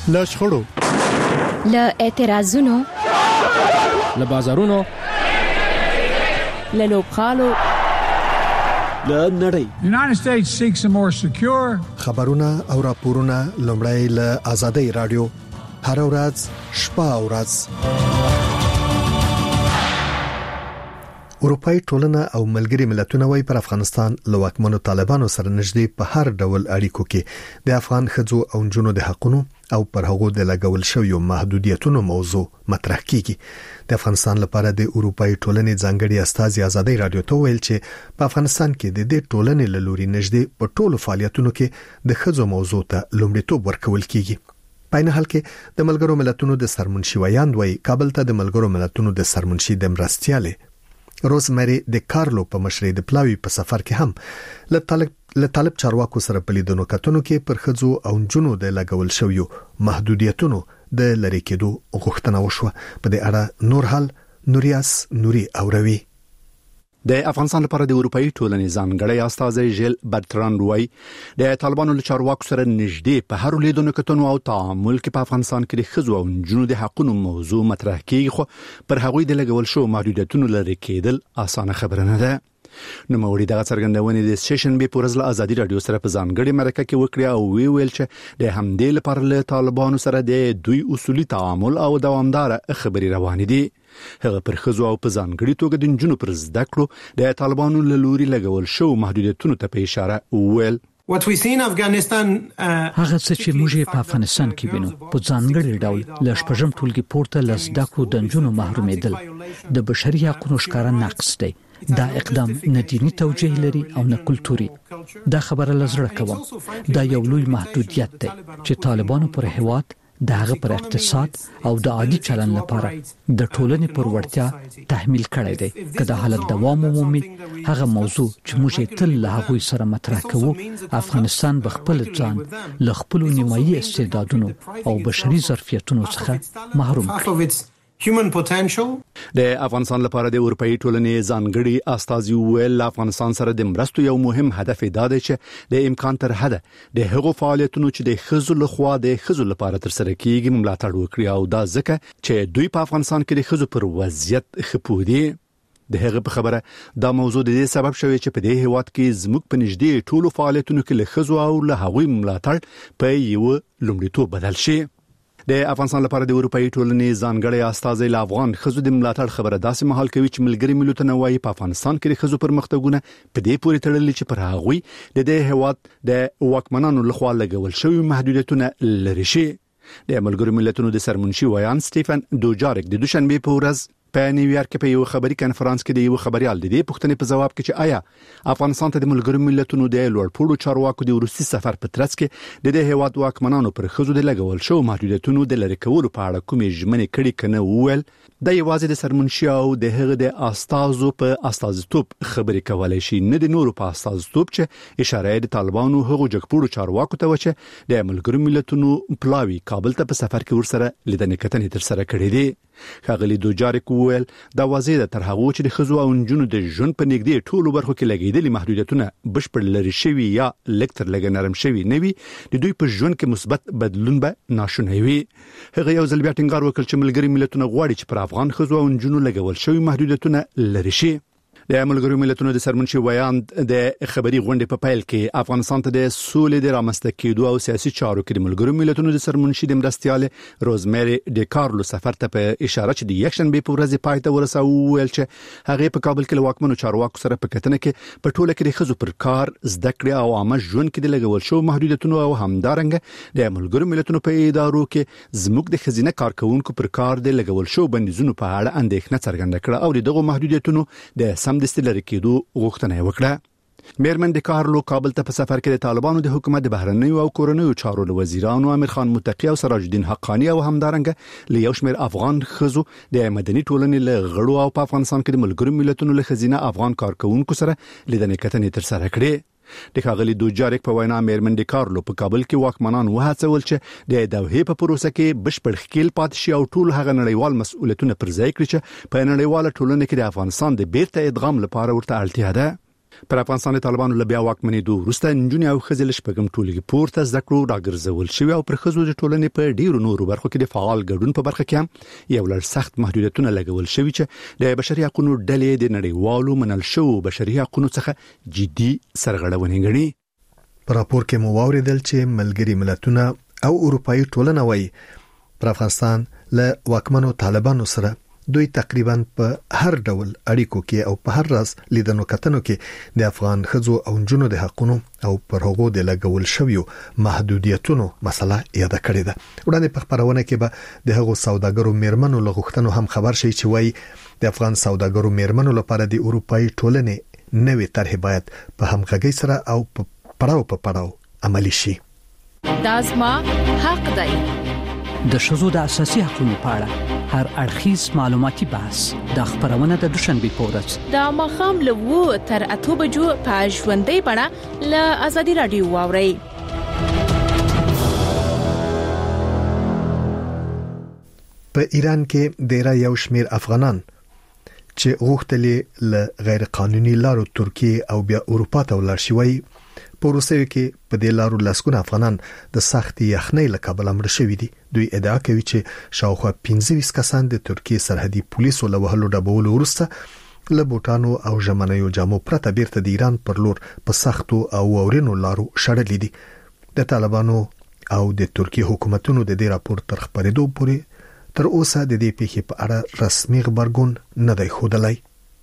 له شخړو، له اعتراضونو، له بازارونو، له لوبخالو، له نړۍ. United States seeks a more secure. خبرونه او راپورونه لومړی له آزادۍ رادیو هر ورځ شپه او ورځ. اروپאי ټولنه او ملګری ملتونه وايي پر افغانستان له واکمنو طالبانو سره نږدې په هر ډول اړیکو کې د افغان ښځو او نجونو د حقوقو او پر هغو د لګول شویو محدودیتونو موضوع مطرح کیږي. د افغانستان لپاره د اروپאי ټولنې ځانګړي استازي آزادۍ رادیو ته ویل چې په افغانستان کې د دې ټولنې له لوري نږدې په ټولو فعالیتونو کې د ښځو موضوع ته لومړیتوب ورکول کیږي. په نه حال کې د ملګرو ملتونو د سرمنشي ویاند وایي کابل ته د ملګرو ملتونو د سرمنشي د مرستياله روزمری د کارلو په مشرۍ د پلاوی په سفر کې هم له طالب چارواکو سره په لیدونو کتنو کې پر ښځو او نجونو د لګول شویو محدودیتونو د لری کېدو غوښتنه وشوه. په دې اړه نور حال نوریاس نوري اوروي. د افغانستان لپاره د اروپאי ټولنې ځانګړی استازی ژیل برتراند وایي د طالبانو له چارواکو سره نږدې په هر لیدونو کتنو او تعامل کې په افغانستان کې د ښځو او نجونو د حقوقو موضوع مطرح کیږي، خو پر هغوی د لګول شو محدودیتونو لري کېدل اسانه خبره نه ده. نو موري دغه څرګندونې د سیشن به پورز له آزادي رادیو سره په ځانګړي مرکه کې وکړه او ویل چې د همدې لپاره له طالبانو سره د دوی اصولي تعامل او دوامدار خبري روان دي. هغه پر ښځو او په ځانګړي توګه د نجونو پر زده کړو د طالبانو له لوري لګول شو محدودیتونو ته په اشاره ویل. هغه څه چې موږ په افغانستان کې وینو په ځانګړي ډول له شپږم ټولګي پورته لزدکو د نجونو محرومېدل د بشري حقوقو ښکارا نقص دی. دا اقدام نه دینی توجیه لري او نه کلتوري. دا خبره لزړه کوم. دا یو لوی محدودیت دی چې طالبانو پر هیواد د هغه پر اقتصاد او د عادي چلن لپاره د ټولنې پر وړتیا تحمیل کړی دی. که دا حالت دوام ومومي هغه موضوع چې موږ تل له هغوی سره مطرح کوو، افغانستان به خپل ځان له خپل نیمایي استعدادونو او بشري ظرفیتونو څخه محروم کړي. د افغانستان لپاره د اروپאי ټولنې ځانګړي استازي ویل افغانستان سره د مرستو یو مهم هدف دا دی چې د امکان تر حده د هغو فعالیتونو چې د ښځو لخوا د ښځو لپاره تر سره کیږي ملاتړ وکړي، او دا ځکه چې دوی په افغانستان کې د ښځو پر وضعیت خپودي. د هغه په خبره دا موضوع د دې سبب شوی چې په دې هیواد کې زموږ په نږدې ټولو فعالیتونو کې له ښځو او له هغوی ملاتړ په یو لومړیتوب بدل شي. د افغانستان لپاره د اروپאי ټولنې ځانګړي استازي له افغان ښځو د ملاتړ خبره داسې مهال کوي چې ملګری ملتونه وايي په افغانستان کې د ښځو پرمختګونه په دې پورې تړلي چې پر هغوی د دې هیواد د واکمنانو لخوا لګول شوی محدودیتونه لري شي. د ملګرو ملتونو د سرمنشي ویان سټیفن دوجارک د دوشنبه په ورځ په نیویارک کې په یو خبري کانفرنس کې د یو خبريال د دې پوښتنې په جواب کې چې آیا افغانستان ته د ملګرو ملتونو د لوړپوړو چارواکو د روسي سفر په ترڅ کې د دې هیواد واکمنانو پر ښځو د لګول شو محدودیتونو د لری کولو په اړه کومې ژمنې کړې کنه وویل. د یوازې د سرمنشي او د هغه د استازو په استازیتوب خبرې کولای شي، نه د نورو په استازیتوب چې اشاره د طالبانو هغو جګپوړو چارواکو ته وچه د ملګرو ملتونو پلاوی کابل ته په سفر کې ورسره لیدنې کتنې تر سره کړې دي. ښاغلي دوجارک ویل دا واضح ده تر هغه چې د ښځو او نجونو د ژوند په نږدې ټولو برخو کې لګیدلي محدودیتونه بشپړ لري شوی یا لکتر لګ نرم شوی نه وي، د دوی په ژوند کې مثبت بدلون به ناشونی وي. هغه یو ځل بیا ټینګار وکړ چې ملګری ملتونه غواړي چې پر افغان ښځو او نجونو لګول شوی محدودیتونه لري شي. د ملګرو ملتونو د سرمنشي ویاند د خبري غونډې په پیل کې افغانستان ته د سولې د رامنځته کېدو او سیاسي چارو کې د ملګرو ملتونو د سرمنشي د مرستياله روزمری د کارلو سفر ته په اشاره چې د یکشنبه په ورځ پای ته ورساو ویل چې هغه په کابل کې واکمنو چارواکو سره په کتنه کې په ټوله کې د ښځو پر کار زده کړې او عامه ژوند کې د لګول شو محدودیتونو او همدارنګ د ملګرو ملتونو په ادارو کې زموږ د خزینه کارکونکو پر کار د لګول شو بندیزونو په اړه اندېښنه څرګنده کړه او دغه محدودیتونو د د لری کېدو غوښتنه وکړه. میرمن د کارلو کابل ته په سفر کې د طالبانو د حکومت د بهرنیو او کورنیو چارو وزیرانو امیر خان متقی او سراج الدین حقانی او همدارنګ له یو شمېر افغان ښځو د مدني ټولنې له غړو او په افغانستان کې د ملګرو ملتونو له خزینه افغان کارکونکو سره لیدنې کتنې تر سره کړې. د ښاغلي دوجارک په وینا میرمن د کارلو په کابل کې واکمنان وهڅول چې د دوحې په پروسه کې بشپړ ښکیل پاتې شي او ټول هغه نړیوال مسؤلیتونه پر ځای کړي چې په نړیواله ټولنه کې د افغانستان د بیرته ادغام لپاره ورته اړتیا ده. پر افغانستان طالبانو له بیا واکمنېدو وروسته نجونې او ښځې له شپږم ټولګي پورته زده کړو راګرځول شوي او پر ښځو د ټولنې په ډیرو نورو برخو کې د فعال ګډون په برخه کې هم یو لړ سخت محدودیتونه لګول شوي چې د بشري حقوقو ډلې د نړیوالو منل شوو بشري حقوقو څخه جدي سرغړونې ګڼي. په راپور کې مو واوریدل چې ملګري ملتونه او اروپאי ټولنه وايي پر افغانستان له واکمنو طالبانو سره دوی تقریبا په هر ډول اړیکو کې او په هر راز لیدنو کتنو کې د افغان ښځو او نجونو د حقوقو او پر هغو د لګول شویو محدودیتونو مسله یاد کړې ده. وړاندې په خبرونه کې به د هغو سوداګرو میرمنو لغښتنو هم خبر شي چې وایي د افغان سوداګرو میرمنو لپاره د اروپאי ټولنې نوې طرح باید په همغږي سره او په پړاو عملی شي. دا زما حق دی. د شذو د اساسي حقوقو په اړه هر اړخیز معلوماتي بحث د خبرونه د دوشنبه پورز د مخام له 2 تر 8 بجو په ژوندۍ بڼه له ازادي رادیو واوري. په ایران کې ډیر یو شمیر افغانان چې غوښتلې له غیر قانوني لارو ترکیه او بیا اروپا ته ولاړ شوي په روسیه کې په دې لارو لاسګونه افغانان د سخت یخنۍ له کبله مړ شوي دي. دوی ادعا کوي چې شاوخوا 15 کسان د ترکیه سرحدي پولیسو له وهلو ډبولو وروسته له بوټانو او ژمنیو جامو پرته بیرته د ایران پر لور په سختو او ورینو لارو شړلې دي. د طالبانو او د ترکیه حکومتونو د دې راپور تر خبرېدو پورې تر اوسه د دې پیښې په اړه رسمي خبرګون نه دی ښودلی.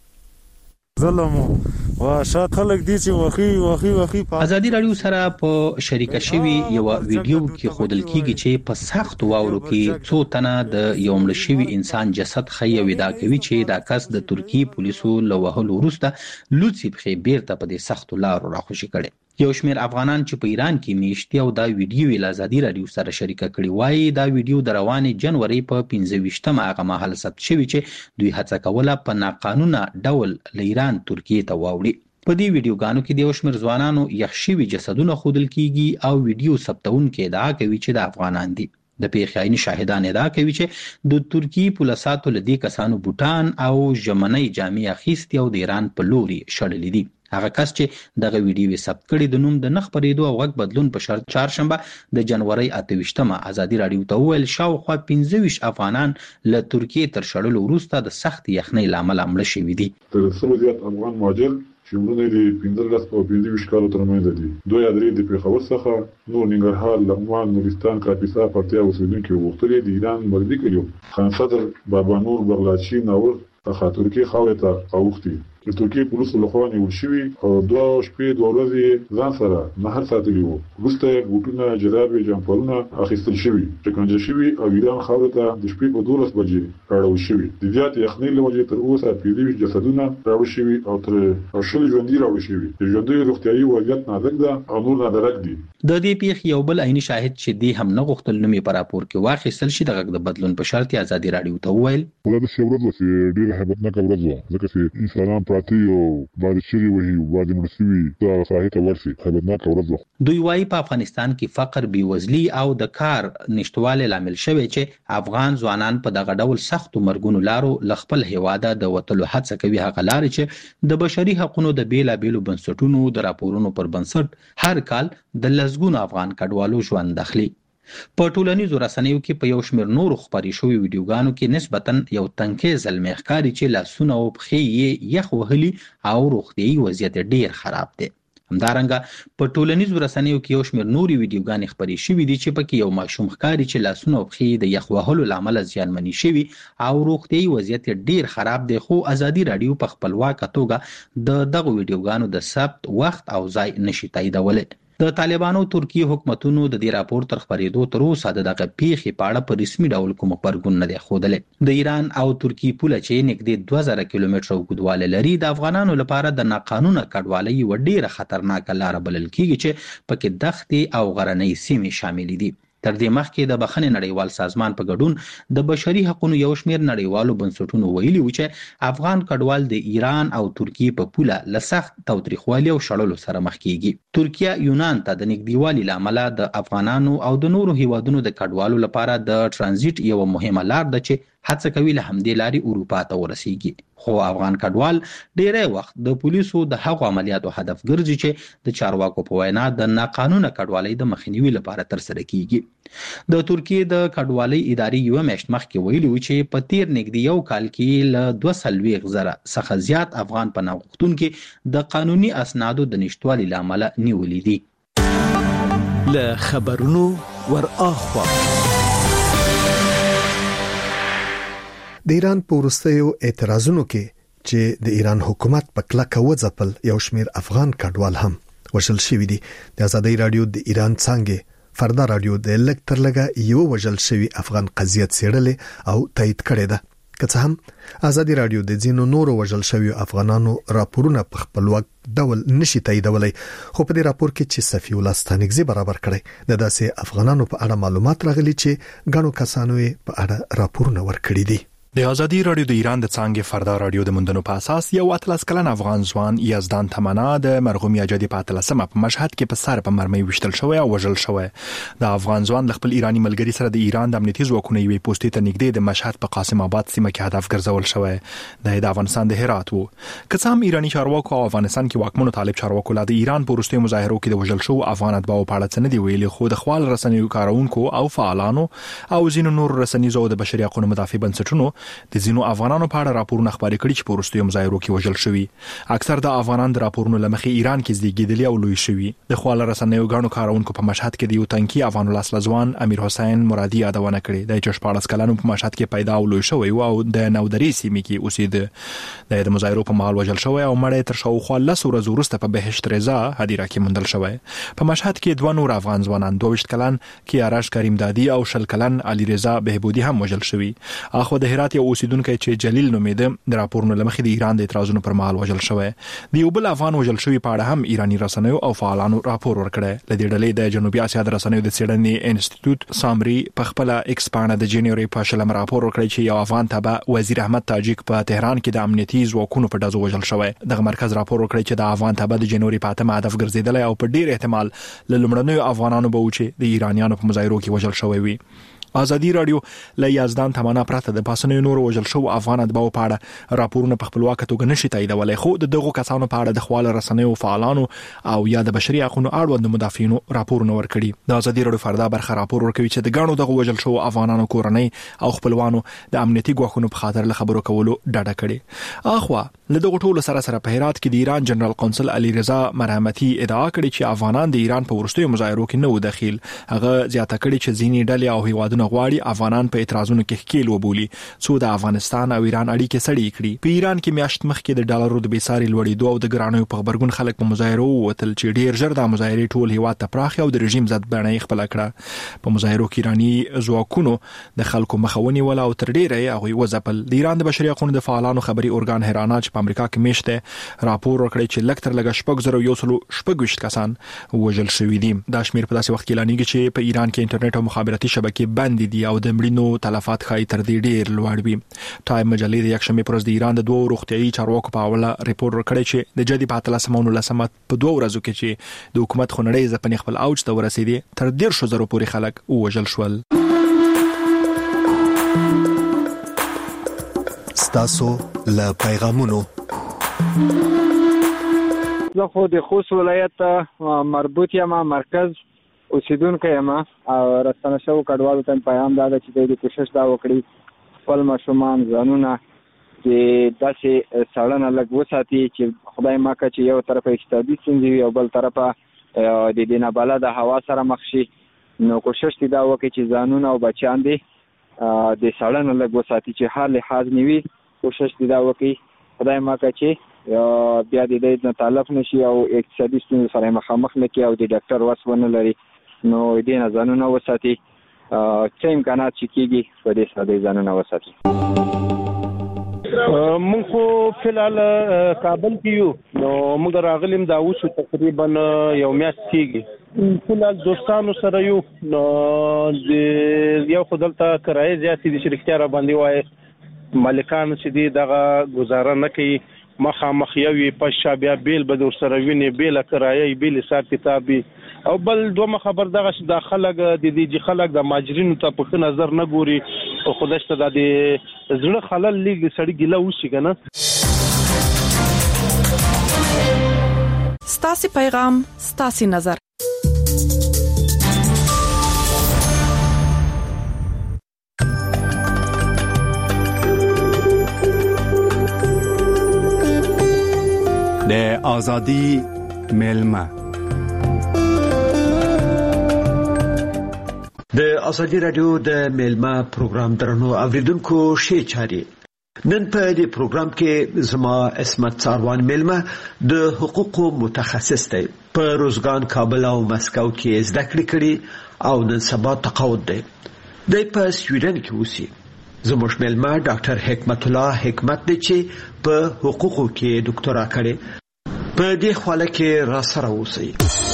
ظلم او شات خلک دي چې وخی ازادي رادیو سره په شریکه شوی یو ویډیو کې خودل کیږي چې په سخت واورو کې څو تنه د یو مړ شوی انسان جسد خي ودا کوي چې دا کس د ترکیه پولیسو له وهلو وروسته لوڅي په بیرته په دې سخت لارو راخوشي کړي. یو شمیر افغانان چې په ایران کې میشتي او دا ویډیو له ازادي رادیو سره شریکه کړي وایي دا ویډیو د روانې جنوري په 15مه هغه مهال ثبت شوی چې دوی هڅه کوله په ناقانونه ډول له ایران ترکیه ته واوړي. په دې ویډیوګانو کې د یو شمیر ځوانانو یخ شوي جسدونه ښودل کیږي او ویډیو ثبتونکو ادعا کوي چې د افغانان دي. د پیښې عیني شاهدان ادعا کوي چې د ترکیه پولیساتو له دې کسانو بوټان او ژمنۍ جامې اخیستي او د ایران په لوري شړلې دي. هغه کس چې دغه ویډیو ثبت کړي د نوم د نخ پرېدو او غږ بدلون په شرط چهارشنبه د جنوري 28مه ازادي رادیو ته ویل شاوخوا 15 افغانان له ترکیه تر شړلو وروسته د سخت یخنۍ لامل مړه شوي دي. تر څو زیات افغان مهاجر چې ورونه دي 15 او 15 کالو ترمنځ دي. دوی ادري د پیښور څخه نور ننګرهار، لغمان، نورستان، کاپیسا، پکتیا اوسیدونکو وغوښتل دي ایران مرګ کړي. خان صدر، بابا نور، بغلاشي، ناور څخه ترکیه خاورې ته اوختي. د ترکیه پولیسو لخوا نیول شوي او 2 شپې 2 ورځې ځان سره مهر ساتلی وو. وروسته بوټونه، جرابې، جمپرونه اخیستل شوي، شکنجه شوي او ایران خاورې ته د شپې په 12 بجې راوړل شوي. د زیات یخنۍ له وجې تر اوسه 15 جسدونه راوړل شوي او تر شل ژوندي راوړل شوي. د ژوندیو روغتیايي وضعیت نازک ده او نور نادرک دي. د دې پیښې یو بل عیني شاهد چې دی هم نه غوښتل نومې په راپور کې واخیستل شي د غږ د بدلون په شرط ازادي رادیو ته وویل ولادت ورځ چې ډېر هیبتناک ورځ وه ځکه چې انسانان پراته او باندې شری وهي باندې مرسي دا صحیح ورسي هیبتناک ورځ وه. دوی وايي په افغانستان کې فقر، بیوزلي او د کار نشټواله لامل شوی چې افغان ځوانان په دغه ډول سختو مرګونو لارو ل خپل هیواده د وټلو هڅه کوي. هغه لار چې د بشري حقوقو د بیلابېلو بنسټونو د راپورونو پر بنسټ هر کال د لزګونو افغان کډوالو ژوند داخلي. په ټولنیزو رسنیو کې په یو شمیر نورو خبري شوی ویډیوګانو کې نسبتاً یو تنکي زلمی ښکاري چې لاسونه او پښې یخ وهلي او روغتیايي وضعیت ډیر خراب دی. همدارنګه په ټولنیزو رسنیو کې یو شمیر نوري ویډیوګانې خبري شوې دي چې پکې یو ماشوم ښکاري چې لاسونه او پښې د یخ وهلو لامل زیانمنې شوي او روغتیايي وضعیت ډیر خراب دی. خو ازادي رادیو په خپلواکه توګه دغه ویډیوګانو د ثبت وخت او ځای نشي تاییدولی. د طالبانو ترکیه حکومتونو د دې راپور تر خبرېدو تر اوسه دغه پیښې په اړه په رسمي ډول کوم خبرګون نه دی ښودلی. د ایران او ترکیه پوله چې نږدې 2000 کیلومتره اوږدوالی لري د افغانانو لپاره د ناقانونه کډوالۍ یوه ډیره خطرناکه لاره بلل کیږي چې پکې دښتې او غرنۍ سیمې شاملې دي. تر دې مخکې د بخښنې نړیوال سازمان په ګډون د بشري حقوقو یو شمیر نړیوالو بنسټونو ویلي و چې افغان کډوال د ایران او ترکیه په پوله له سخت تاوتریخوالي او شړلو سره مخ کیږي. ترکیه یونان ته د نږدېوالي له امله د افغانانو او د نورو هیوادونو د کډوالو لپاره د ترانزیت یو مهمه لار ده چې هڅه کوي له همدې لارې اروپا ته ورسیږي. خو افغان کډوال ډیری وخت د پولیسو د هغو عملیاتو هدف ګرځي چې د چارواکو په وینا د ناقانونه کډوالۍ د مخنیوي لپاره ترسره کیږي د ترکیه د کډوالۍ ادارې یو میاشت مخکې ویلي و چې په تیر نږدې یو کال کې له 200,000 څخه زیات افغان پناه غوښتونکي د قانوني اسنادو د نشټوالي لامل نیولې دي له خبرونو ور اخوا د ایران په وروستیو اعتراضونو کې چې د ایران حکومت په کلکه وځپل یو شمیر افغان کډوال هم وژل شوی دي د ازادي رادیو د ایران څنګه فردا رادیو د لکټرلګه یو وژل شوی افغان قضیه څېړلې او تایید کړې ده که څه هم ازادي رادیو د ځینو نورو وژل شوی افغانانو راپورونه په خپلواک ډول نشي تاییدولای خو په دې راپور کې چې صفی الله ستانکزي برابر کړي د داسې افغانانو په اړه معلومات راغلي چې غنو کسانو په اړه راپورونه ورکړي دي د ازادي رادیو د ایران د څنګه فردا رادیو د مندنو په اساس یو اتلس کلن افغان ځوان یزدان تمنا د مرحوم یاجدي په اتلسمه په مشهد کې په سر په مرمۍ وشتل شوی او وژل شوی د افغان ځوان د خپل ایرانی ملګری سره د ایران د امنیتي ځواکونو یوې پوسټې ته نږدې د مشهد په قاسم آباد سیمه کې هدف ګرځول شوی د افغانستان د هرات وو که څه هم ایرانی چارواکو او افغانستان کې واکمنو طالب چارواکو له ایران په وروستیو مظاهرو کې د وژل شو افغان اتباعو په اړه څه نه دی ویلي خو د خپل رسنیو کارونکو او فعالانو او ځینو نور رسنیزو د بشري حقوقو مدافع بنسټونو د ځینو افغانانو په اړه راپورونه خبري کړي چې په وروستیو مظاهرو کې وژل شوی اکثر د افغانان د راپورونو لمخې ایران کې زیږیدلی او لوی شوی د خپل رسنیو غاڼو کارونکو په مشهد کې د یو تنکی افغان لاسلزوان امیر حسین مرادي یادونه کړې د 14 کلنو په مشهد کې پیدا او لوی شوی او د نودري سیمې کې اوسید د مظاهرو په مهال وژل شوی او مړی تر شاوخوا 10 ورځې وروسته په بهشت رضا هدیره کې موندل شوی په مشهد کې دوه نور افغان ځوانان 22 کلن کیارش کریم دادی او شل کلن علي رضا بهبودي هم وژل شوی اخو د هرات یو اوسیدونکو چې جلیل نومیده د راپورونو لمخې د ایران د اعتراضونو پر مهال وژل شوی د یو بل افغان وژل شوی په اړه هم ایرانی رسنیو او فعالانو راپور ورکړی لدې ډلې د جنوبي اسیا د رسنیو د څېړنې انسټیټیوټ سامري په خپل ایکسپانډ د جنوري په شلم راپور ورکړی چې یو افغان تبع وزیر احمد تاجک په تهران کې د امنیتي ځواکونو په دازو وژل شوی دغه مرکز راپور ورکړی چې د افغان تبع د جنوري په اتمه هدف ګرځیدل او په ډیر احتمال له لومړنیو افغانانو به و چې د ایرانیانو په مظاهرو کې وژل شوی وي ازادي رادیو له یزدان تمنا پرته د پاسنیو نور وژل شو افغان اتباعو په اړه راپورونه په خپلواک توګه نشي تاییدولای خو دغه کسانو په اړه د خپل رسنیو فعالانو او یا د بشري حقوقو اړوند مدافعینو راپورونه ورکړي د ازادي رادیو فردا برخه راپور ورکوي چې د غاڼو دغه وژل شو افغانانو کورنۍ او خپلوانو د امنیتي ګواښونو په خاطر له خبرو کولو ډډه کړي اخوا له دغه ټولو سره په هرات کې د ایران جنرال قونسل علي رضا مرحمتي ادعا کړې چې افغانان د ایران په ورستیو مظاهرو کې نه و داخل هغه زیاته کړې چې ځینې ډلې او هیوادونه غواړي افغانان په اعتراضونو کې ښکیل وبولي څو د افغانستان او ایران اړیکې سړې کړي په ایران کې میاشت مخکې د ډالرو د بیساري لوړېدو او د ګرانیو په خبرګون خلک په مظاهرو وتل چې ډیر ژر د مظاهرې ټول هیواد ته پراخ او د رژیم ضد بڼه خپل کړه په مظاهرو کې ایرانی ځواکونو د خلکو مخاوني ولا او تر ډیره هغه وځپل د ایران د بشري حقوقو د فعالانو خبري ارګان هرانا چې په امریکا کې میشته راپور ورکړی چې لکتر لګ شپږ کسان وژل شوی دي دا شمیر په داسې وخت کې لانیږي چې په ایران کې انټرنیټ او مخابراتي شبکې بند دي او د مړینو تلفات خای تر دې ډیر لوړ وي ټایم مجلې د یکشنبه پر ورځ د ایران د دوه روغتيایي چارواکو په حواله ریپورت ورکړی چې د جدي په 13 په دوه ورځو کې چې د حکومت خنړې ځپنې خپل اوج ته ورسېدي تر 100,000 پورې خلک وژل شول ستاسو له پیغامونو زه خو د خوست ولایت مربوط یم مرکز اوسیدونکو یم او رسنه شو کډوالو ته پیغام دا چې د کوشش دا وکړي خپل ماشومان ځانونه چې داسې سړنه لږ وساتي چې خدای ماکه چې یو طرف اقتصادي ستونزې وي او بل طرفه د دې نه بلده هوا سره مخ شي نو کوشش دې دا وکړي چې ځانونه او بچیان دې د سړنه لږ وساتي چې هر لحاظ نیوي کوشش دې دا وکړي خدای ماکه چې بیا دې نه تلف نشي او اقتصادي ستونزې سره مخامخ نه کی او د ډاکټر وس ونه لري نو دې نه ځانونه وساتي چې امکانات چې کیږي په دې سره ځانونه وساتي مونږ خو فلحال کابل کې یو نو موږ راغلیم دا اوس تقریبا یو میاشت کېږي فلحال دوستانو سره یو نو یو خدلته کرایه زیاتې د شرکتیا را باندې وای مالکان چې دی دغه گزاره نه کوي مخامخ یوي پښه بیا بیل به در سره ویني بیل کرایه بیل حساب کتابي او بل دوه خبر دغه د خلک د دې خلک د ماجرینو ته په نظر نه ګوري خدای ته د زړه خلل لیګ سړی ګیله وشي کنه. ستاسو پیغام ستاسو نظر. د ازادي ملما د ازادي رادیو د ملما پروګرام درنو اوریدونکو شي چاري نن په دې پروګرام کې زما اسمت څاروان ملما د حقوقو متخصص دی په روزګان کابل او مسکو کې زده کړې کړې او نن سبا تقاعد دی په سویډن کې اوسي. زموږ ملما ډاکټر حکمت الله حکمت دی چې په حقوقو کې ډاکټرا کړې. په دې حواله کې را سره اوسئ.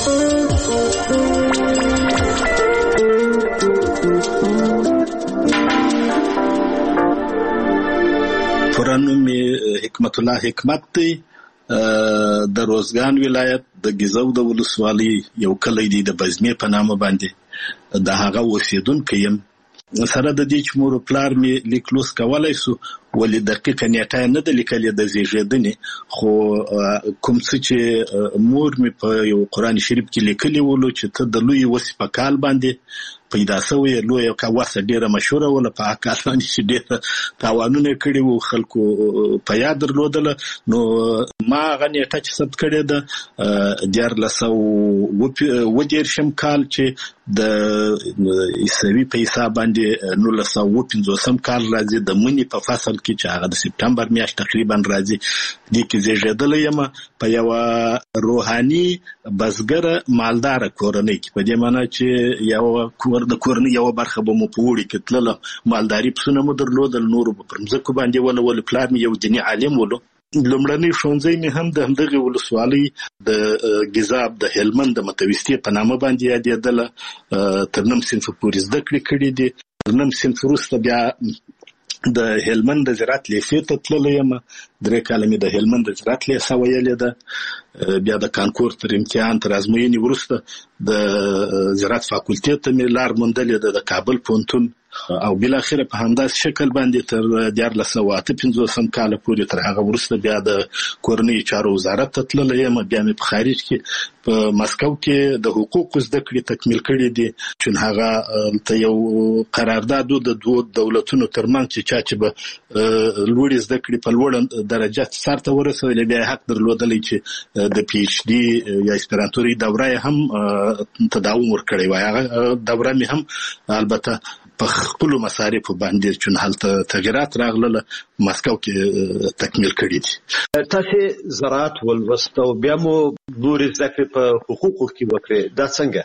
پرانوم حکمت الله حکمت دی د روزګان ولایت د ګیزو د ولسوالۍ یو کلی دی د بزمې په نامه باندې د هغه اوسیدونکی یم. سره د دې چې مور پلار می لیکلوس کولای سو ولې دقیقه نیټه نه د لیکلې د زیږیدنې خو کوم څه چې مور می په یو قران شریف کې لیکلی ولو چې ته د لوی وصفه کال باندې پیدا شوی لوی کا واسه ډیره مشهوره ولا په اکاسان چې ډیره تاوانونه کړي وو خلکو په یاد درلودل. نو ما غنیټه چې ثبت کړي د 14 کال چې د عیسوي په حساب باندې 1950 کال راځي د منی په فصل کې چې هغه د سپتمبر میاشت تقریبا راځي د کې زیږیدل یم په یو روحاني بزګر مالدار کورنۍ کې په دې معنی چې یو د کورنۍ یو برخه به مو پوری کتله مالداري پسونه مو درلودل نور په پرمزکو باندې ول پلان یو دیني عالم ولو. لومړنی ښوونځی مې هم د همدغه ولسوالۍ د ګیزاب د هلمند د متوسطې په نامه باندې یادېدله. تر نیم صنف پورې زده کړې دي. تر نیم صنف وروسته بیا د هلمند د زراعت لیسې ته تللی یم. 3 کاله مې د هلمند د زراعت لیسه ویلې ده. بیا د کانکور تر امتحان تر ازموینې وروسته د زراعت فاکولټې ته مې لار موندلې ده د کابل پوهنتون او بل اخر په همداس شکل باندې تر 1958 کال پورې تر هغه وروسته بیا د کورنۍ چارو وزارت ته تللی یم. بیا مې په خارج کې په مسکو کې د حقوقو زده کړې تکمیل کړې دي چې هغه ته یو قرارداد د دوه دولتونو ترمنځ چې چې به لوړې زده کړې په لوړ درجه سره ورسېدل بیا حق درلودلی چې د پی ایچ ډي یا اسپرانتوري دوره هم تداوم ورکړی وای. هغه دوره مې هم البته په خپل مصارف باندې چې هلته تغیرات راغله مسکو کې تکمیل کړی دي. تاسو زراعت ولوستو بیا مو نور ذکر په حقوقو کې وکړه دا څنګه؟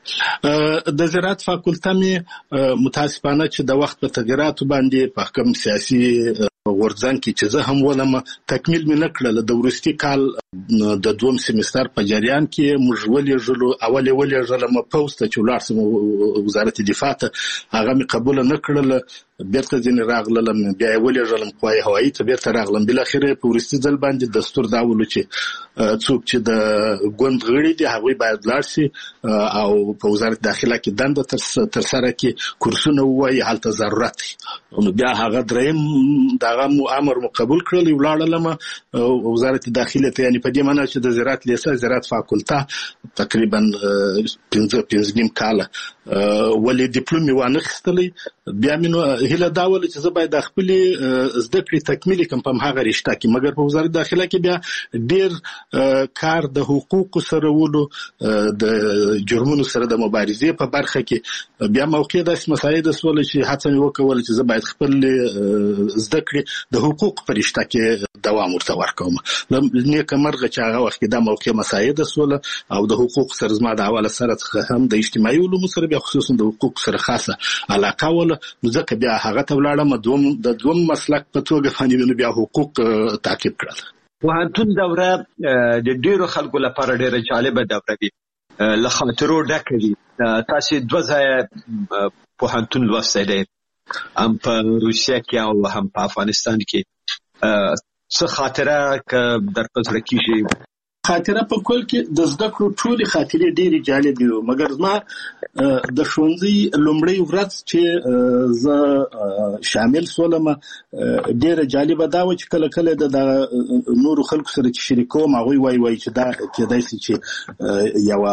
د زراعت فاکولټه مې متاسفانه چې د وخت په تغیراتو باندې په حکم سیاسي غورځنګ کې چې زه هم ولم تکمیل مې نکړل. د ورستي کال د دوم سیمستر په جریان کې موږ ولېږلو ولې ژلم پوسټ چې ولارسم وزارت دفاع ته هغه مې قبول نکړل. بیرته ځین راغلم بیا ولېږلم قوای هوایي ته بیرته راغلم. بل اخر په ورستي ځل باندې دستور داولو چې څوک چې د ګوند غړي دي هغه باید لاړ شي او په وزارت داخله کې دنده تر سره کې کورسونه وایي حالت ضرورت. نو بیا هغه دریم دغه امر مقبول کړل ولاړلم وزارت داخله ته یعنی په دې معنی چې د زراعت لیسه زراعت فاکولټه تقریبا 15 کال ولې ډیپلوم وانه خستلې. بیا مینو هله داول چې زه باید خپل زده کړې تکمیل کوم په هغه رشته کې مګر په وزارت داخله کې بیا ډیر کار د حقوق سره ولو د جرمونو سره د مبارزې په برخه کې بیا موقع د مسایل سول چې هڅه وکول چې زه باید خپل زده کړې د حقوق په رشته کې دوام ورته ورکوم. نیک مرغه چې هغه وخت د موقع مسایل سول او د حقوق سره زما د حواله سره هم د اجتماعي علومو سره بیا خصوصا د حقوق سره خاصه علاقه ول ځکه بیا هغه ته ولاړم د دوم مسلک په توګه باندې بیا حقوق تعقیب کړل. پوهنتون دوره د ډیرو خلکو لپاره ډیره جالبه دوره وي له خاطرو ډکه وي. تاسو دوه ځای پوهنتون لوستی دی هم په روسیه کې او هم په افغانستان کې څه خاطره که در پزړه کېږي خاطره په کول کې د زده کړو ټولې خاطرې ډېرې جالبې وي، مګر زما د ښوونځي لومړۍ ورځ چې زه شامل شولم ډېره جالبه دا وه چې کله کله د نورو خلکو سره چې شریکوم هغوی وایي چې دا کېدای شي چې یوه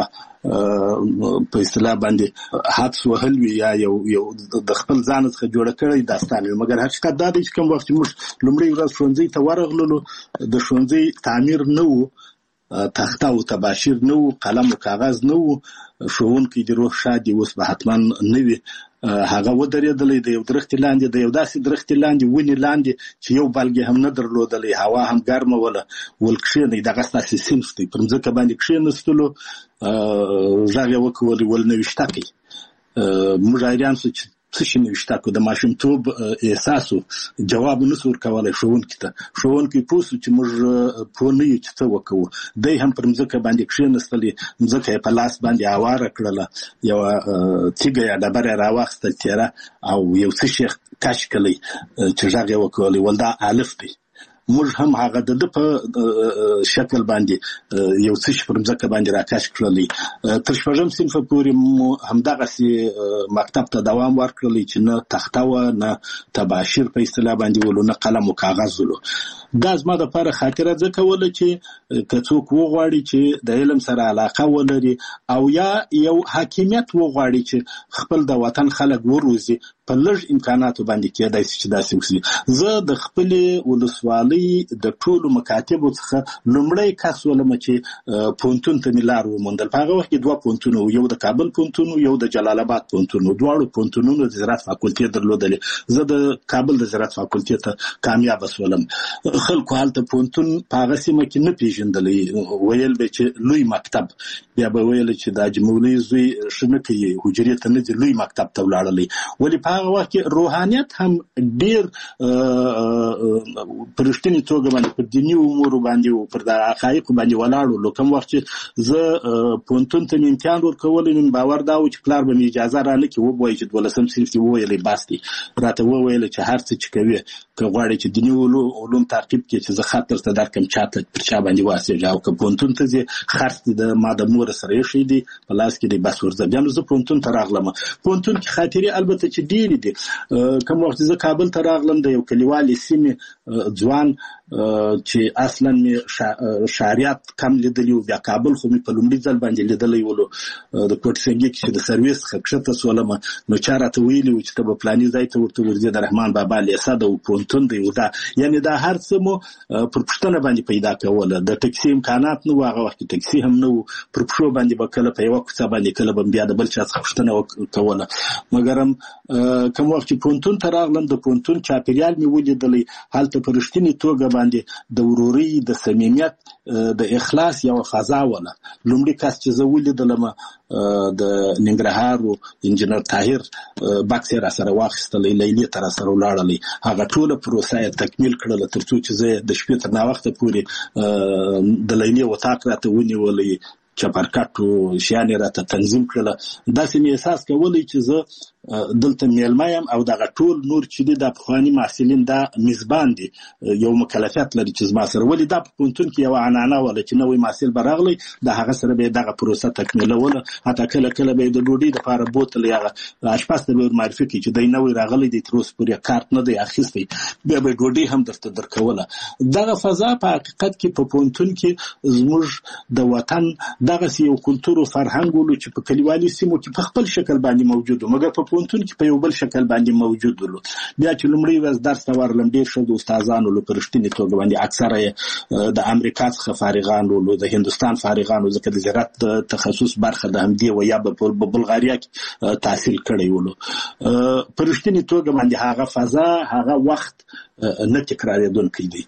په اصطلاح باندې حدس وهل وي یا یو د خپل ځان څخه جوړه کړی داستان وي، مګر حقیقت دا دی چې کوم وخت موږ لومړۍ ورځ ښوونځي ته ورغللو د ښوونځي تعمیر نه و، تخته او تباشیر نه و، قلم او کاغذ نه و، ښوونکی د روح شاد دی اوس به حتما نه وي، هغه ودرېدلی د یو درختې لاندې، د یو داسې درختې لاندې ونې لاندې چې یو بلګې هم نه درلودلی، هوا هم ګرمه وله، ول کښېنئ دغه ستاسې صنف دی. پر مځکه باندې کښېنستلو، غږ یې وکولې ول نوشتکئ. موږ حیران شو چې څه شي نوشتکو، د ماشومتوب احساس و، جواب نسو ورکولی ښوونکي ته. ښوونکی پوه شو چې موږ پوه نه یو چې څه وکوو، دی هم پر مځکه باندې کښېنستلې، مځکه یې په لاس باندې هواره کړله، یوه تیږه یا ډبره یې راواخیسته تیره او یو څه شی کش کړی چې غږ یې وکولی ول دا الف دی. موږ هم هغه د په شکل باندې یو څه شي پر مځکه باندې راکش کړلی. تر شپږم صنفه پورې مو همدغسې مکتب ته دوام ورکړلی چې نه تخته وه، نه تباشیر په اصطلاح باندې ولو، نه قلم و کاغذ ولو. دا زما دپاره خاطره ځکه وله چې که څوک وغواړي چې د علم سره علاقه ولري او یا یو حاکمیت وغواړي چې خپل د وطن خلک وروزي، په لږ امکاناتو باندې کېدای شي چې داسې وکړي. زه د خپلې ولسوالۍ د ټولو مکاتبو څخه لومړی کس ولم چې پوهنتون ته مې لار وموندل. په هغه وخت کې دوه پوهنتونه وو، یو د کابل پوهنتون و، یو د جلال آباد پوهنتون و. دواړو پوهنتونونو د زراعت فاکولټې درلودلې. زه د کابل د زراعت فاکولټې ته کامیابه شولم. خلکو هلته پوهنتون په هغه سیمه کې نه پېژندلی، ویل به چې لوی مکتب، بیا به ویل چې د حاجي مولوي زوی ښه نه کوي، حجرې ته نه ځي، لوی مکتب ته ولاړلی. ولې په هغه وخت کې روحانیت هم ډېر په رښتینې توګه باندې پر دیني امورو باندې و، پر د حقایقو باندې ولاړ و. کوم وخت چې زه پوهنتون ته مې امتحان ورکولی، مې باور دا و چې پلار به مې اجازه رانه کړي، وبوایي چې 12م صنف دې وویلی بس دی. راته وویله چې هر څه چې کوې که غواړې چې دیني علوم تعقیب کړې چې زه خط درته درکړم، چاته پر چا باندې واسېږه، او که پوهنتون ته ځې خرڅ دې د ما د مور سره ایښی دی په لاس کې دی، بس ورځه. بیا نو زه پوهنتون ته راغلم. پوهنتون کې خاطرې البته چې ډېرې دي. کوم وخت زه کابل ته راغلم، د یو کلیوالې سیمې ځوان چې اصلا مې شهریات کم لیدلی و، بیا کابل خو مې په لومړي ځل باندې لیدلی ولو. د کوټسنګي کې چې د سرویس څخه کښته شولم، نو چا راته ویلي و چې ته به فلاني ځای ته ورته ورځې، د رحمان بابا لیسه ده او پوهنتون دی. دا یعنې دا هر څه مو پر پوښتنه باندې پیدا کوله. د ټکسي امکانات نه و، هغه وخت کې ټکسي هم نه و، پر پښو باندې به کله په یوه کوڅه باندې، کله به بیا د بل چا څخه پوښتنه کوله. مګر هم کوم وخت چې پوهنتون ته راغلم، د پوهنتون چاپېریال مې ولیدلی، هلته په رښتینې توګه باندې د ورورۍ، د صمیمیت، د اخلاص یوه فضا وله. لومړي کس چې زه ولیدلم د ننګرهار و انجینر طاهر بکس یې راسره واخیستلی، لیلې ته راسره ولاړلی. هغه ټوله پروسه یې تکمیل کړله تر څو چې زه د شپې تر ناوخته پورې د لیلې وطاق راته ونیولی، چپرکټ و شیان یې راته تنظیم کړله. داسې مې احساس کولی چې زه دلته میلمه یم او دغه ټول نور چې دي د پخواني محصلین دا میزبان دي، یو مکلفیت لري چې زما سره. ولې دا په پوهنتون کې یوه عنعنه وله چې نوی محصل به راغلی، د هغه سره به یې دغه پروسه تکمیلوله. حتی کله کله به یې د ډوډۍ دپاره بوتل هغه اشپز ته به ور معرفي کړي چې دی نوی راغلی دی، تر اوسه پورې کارت نه دی اخیستی، بیا به یې ډوډۍ هم درته درکوله. دغه فضا په حقیقت کې په پوهنتون کې زموږ د وطن دغسې یو کلتور او فرهنګ ولو چې په کلیوالي سیمو کې په خپل شکل باندې موجود و، مګر په پوهنتون کې په یو بل شکل باندې موجود ولو. بیا چې لومړی ورځ درس ته ورغلم، ډېر ښه د استادان ولو، په رښتینې توګه باندې اکثره یې د امریکا څخه فارغان ولو، د هندوستان فارغان ولو، ځکه د زراعت تخصص برخه د همدې و یا په بلغاریا کې تحصیل کړی ولو. په رښتینې توګه باندې هغه فضا، هغه وخت نه تکرارېدونکی دی.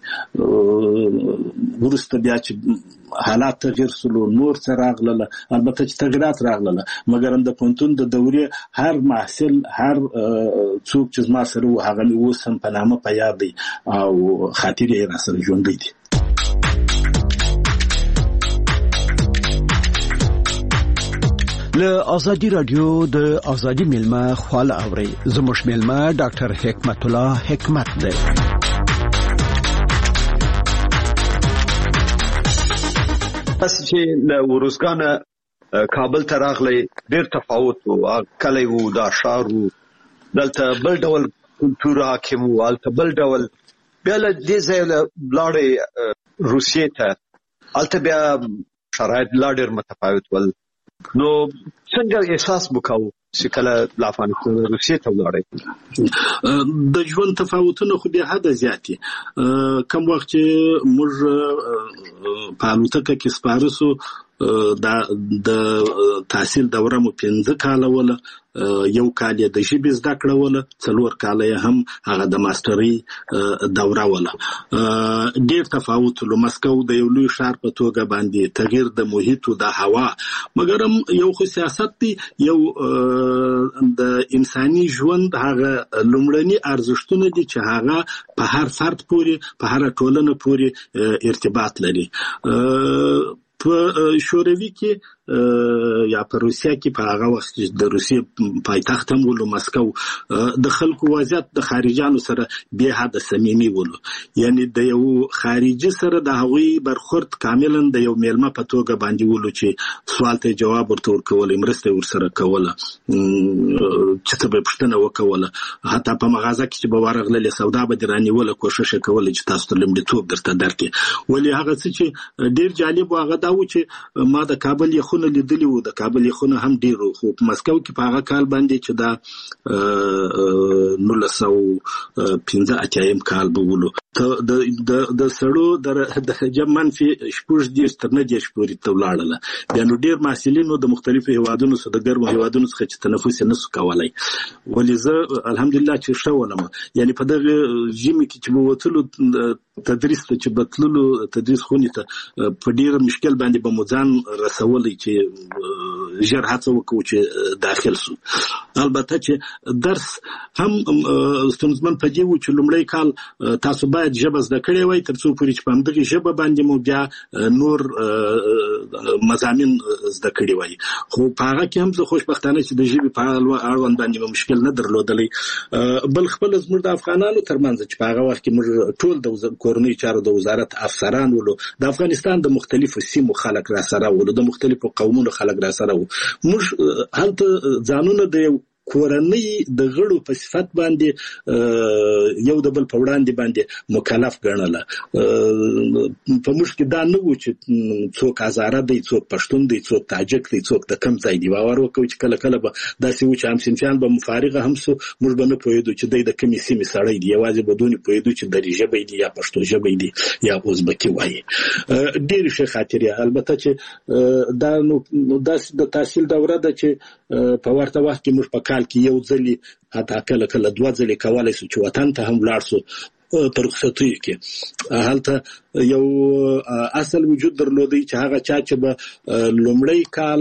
وروسته بیا چې حالات تغییر شول، نور څه راغلله، البته چې تغییرات راغلله، مګر هم د پوهنتون د دورې هر محصل، هر څوک چې زما سره و، هغه مې اوس هم په نامه په یاد دی او خاطرې یې راسره ژوندۍ دي. له ازادي رادیو د ازادي میلمه خواله اوري. زموږ میلمه ډاکټر حکمت الله حکمت دی. تاسو چې له ورزګانه کابل ته راغلی ډېر تفاوت او کلی وو دا ښار وو دلته بل ډول کلتور حاکم وو هلته بل ډول بیا له دې ځایه لاړې روسیې ته هلته بیا شرایط لا ډېر متفاوت ول نو څنګه احساس وکاو چې کله لا افغانستان روسیې ته ولاړې د ژوند تفاوتونه خو به حد زیات کم وخت چې موږ په الوتکه کې سپارسو د تحصیل دوره مو 15 کاله ولا یو کال د ژبې زده کړه ولا 4 کاله هم هغه د ماستري دوره ولا ډېر تفاوت له مسکو د یو لوی ښار په توګه باندې تغییر د محیط او د هوا مګرم یو خو سیاست دی یو د انساني ژوند هغه لومړني ارزښتونه دي چې هغه په هر فرد پورې په هر ټولنه پورې ارتباط لري په شوروي کې یا په روسیا کې په هغه وخت د روسیې پایتخت هم ولو مسکو د خلکو وضعیت د خارجانو سره به حد صمیمي ولو یعنی د یو خارجي سره د هغوی برخورد کاملا د یو میلمه په توګه باندې ولو چې سوال ته جواب ورته ورکول مرسته ورسره کوله چې ته به پښتنه وکوله حتی په مغازه کې چې به ورغله سودا به دراني ولا کوشش کوله چې تاسو ته لمړیتوب درته درکې ولی هغه څه چې ډیر جالب هغه دا و چې ما د کابل یخونه لیدلی وو د کابل یخونه هم ډیرو خو په مسکو کې په هغه کال باندې چې دا 1915 کال بولو د سړو د جمن فی شپږ دي ستنه دي شپوري ته ولاړله بیا نو ډیر محصلینو د مختلفو هیوادونو څخه د ګرمو هیوادونو څخه چې تنفس نه سو کولای ولې زه الحمدلله چې شولم یعنی په دغه جمی کې چې ووتلو تدریس ته چې بتللو تدریس خونی ته په ډیر مشکل باندې به مځان رسولې چې ژر هڅه وکړو چې داخل سو البته چې درس هم ستونزمن پدې و چې لومړی کال تاسو باید ژبه زده کړې وای ترڅو پورې چې په همدغه ژبه باندې مو بیا نور مضامین زده کړې وای خو په هغه کې هم زه خوشبختانه چې د ژبې په اړوند باندې مشکل نه درلودلې بل خپل زموږ د افغانانو ترمنځ چې په هغه وخت کې موږ ټول د کورنۍ چارو د وزارت افسران ولو د افغانستان د مختلفو سیمو خلک را سره ولو د مختلفو قومونو خلک را سره وو موږ هلته ځانونه د کورنۍ د غړو په صفت باندې یو د بل په وړاندې باندې مکلف ګڼل په موږ کې دا نه و چې څوک هزاره دی څوک پښتون دی څوک تاجک دی څوک د کم ځای دی باور وکړو چې کله کله به داسې و چې هم صنفیان به مفارغه هم سو موږ به نه پوهېدو چې دی د کمې سیمې سړی دی یوازې به دونې پوهېدو چې دري ژبی دی یا پښتو ژبی دی یا ازبکي وایي ډېرې ښې خاطرې البته چې دا نو داسې د تحصیل دوره ده چې په ورته وخت کې موږ په کال کې یو ځلې حتی کله کله 2 ځلې کولای سو چې وطن ته هم لاړ سو په رخصتیو کې هلته یو اصل وجود درلودی چې هغه چا چې به لومړی کال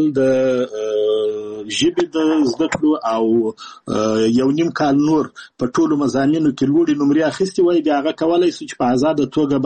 د ژبې د زده کړو او یو نیم کال نور په ټولو مضامینو کې لوړې نمرې اخیستې وای بیا هغه کولای سو چې په آزاده توګه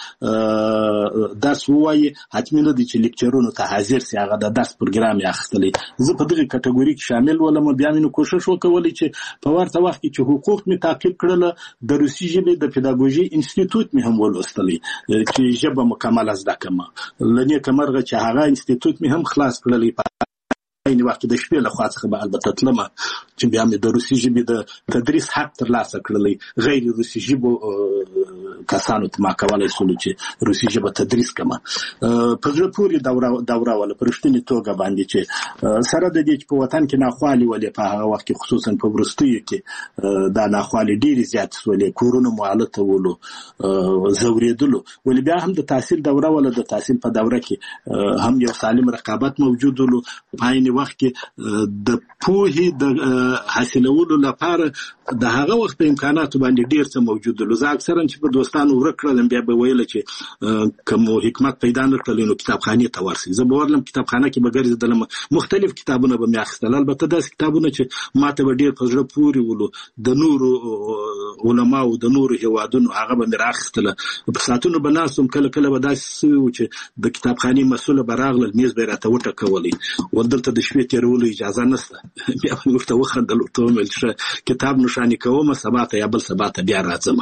باندې درس ووایي حتمي نه دي چې لیکچرونو ته حاضر سي هغه د درس پروګرام یې اخیستلی زه په دغه کټګوري کې شامل ولم بیا مې کوشش وکولې چې په ورته وخت کې چې حقوق مې تعقیب کړل د روسي ژبې د پیداګوژي انسټیټیوټ مې هم ولوستلی چې ژبه مکمل زده کړم لنی کمرغه چې هغه انسټیټیوټ مې هم خلاص کړلی این وخت د شپې له خوا څخه به البته تلم چې بیا مې د روسي ژبې د تدریس حق ترلاسه کړلی غیر روسي ژبو کسانو ته ما کولای سول چې روسي ژبه تدریس کړم په زړه پورې دوره ولا په رښتینې توګه باندې چې سره د دې چې په وطن کې ناخوالي ولې په هغه وخت کې خصوصا په وروستیو کې دا ناخوالي ډېرې زیات سولې کورونو معالته ولو زورېدلو ولې بیا هم د تحصیل دوره ولا د تحصیل په دوره کې هم یو سالم رقابت موجود ولو په وخت کې د پوهې د حاصلولو لپاره د هغه وخت په امکاناتو باندې ډیر څه موجود دي زه اکثرا چې په دوستانو ورکړم بیا به ویل چې کوم حکمت پیدا نه کړل نو کتابخانه ته ورسې زه به ورلم کتابخانه کې به ګرځېدلم مختلف کتابونه به مې اخیستل البته داسې کتابونه چې ماته به ډیر په زړه پورې ولو د نورو علماو د نورو هیوادونو هغه به مې راخیستل په ساعتونو به ناستم کله کله به داسې و چې د کتابخانې مسؤل به راغلل میز به راته وټکولې ودلته د شپې تیرولو اجازه نشته. بیا ورته وخندل ورته ویل چې کتاب نشانی کوم سبا ته یا بل سبا ته بیا راځم.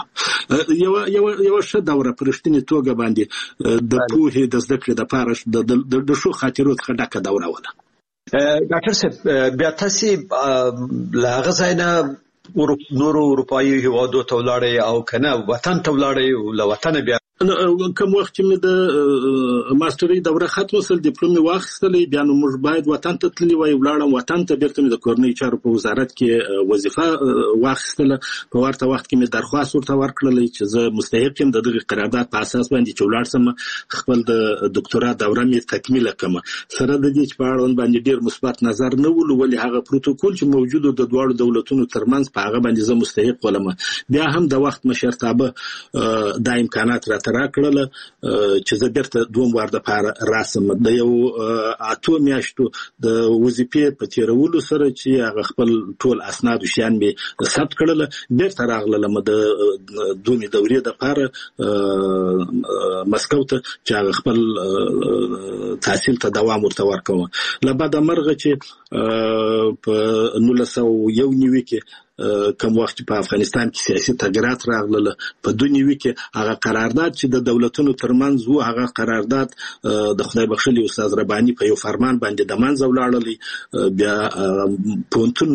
یو ښه دوره په رښتینې توګه باندې د پوهې د زده کړې لپاره د ښو خاطرو څخه ډکه دوره وه. ډاکټر صاحب بیا تاسو له هغه ځای نه نورو اروپایي هیوادو ته ولاړئ او کنه وطن ته ولاړئ او له وطنه بیا کوم وخت چې مې د ماسترۍ دوره ختمه سول ډیپلوم واخیستلې بیا نو موږ باید وطن ته تللی وای ولاړم وطن ته بیرته مې د کورنۍ چارو په وزارت کې وظیفه واخیستله. په ورته وخت کې مې درخواست ورته ورکړلې چې زه مستحق یم د دغه قرارداد په اساس باندې چې ولاړ سم خپل د ډاکټورا دوره مې تکمیل کړم. سره د دې چې په اړوند باندې ډیر مثبت نظر نه ولو ولې هغه پروتوکول چې موجود د دواړو دولتونو ترمنځ په هغه باندې زه مستحق ولم. بیا هم د وخت مشرتابه د امکانات راته راکړله چې زه بیرته دوم وار د پاره راسم. د یو 8 میاشتو د وظیفې په تیرولو سره چې هغه خپل ټول اسناد او شیان مې ثبت کړل بیرته راغلم د دومې دورې د پاره مسکو ته چې هغه خپل تحصیل ته دوام ورته ورکوم. لبعد مرغه چې په 1991 کې کوم وخت په افغانستان کې سیاسي تغیرات راغله په دنیوي کې هغه قرارداد چې د دولتونو ترمنځ وو هغه قرارداد د خدای بخښلي استاد رباني په یو فرمان باندې د منځ ولاړلی. بیا پونتون